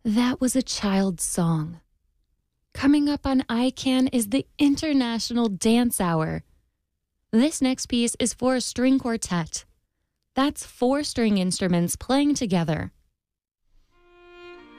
That was a child's song. Coming up on ICANN is the International Dance Hour. This next piece is for a string quartet. That's 4 string instruments playing together.